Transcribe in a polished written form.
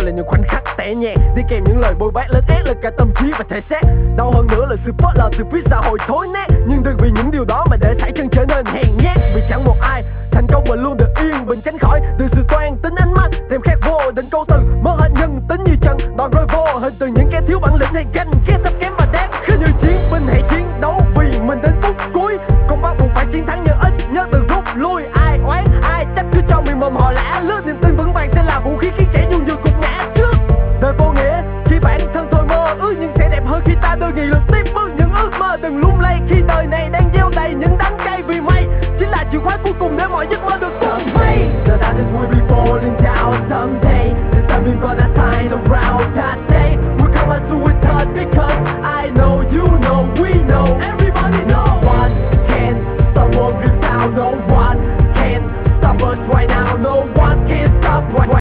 là những khoảnh khắc tẻ nhạt đi kèm những lời bôi bác lớn ép lên cả tâm trí và thể xác. Đau hơn nữa là sự phớt lờ từ phía xã hội thối nát, nhưng đừng vì những điều đó mà để sải chân trở nên hèn nhát. Vì chẳng một ai thành công mà luôn được yên bình tránh khỏi từ sự toan tính ánh mắt thèm khát vô định câu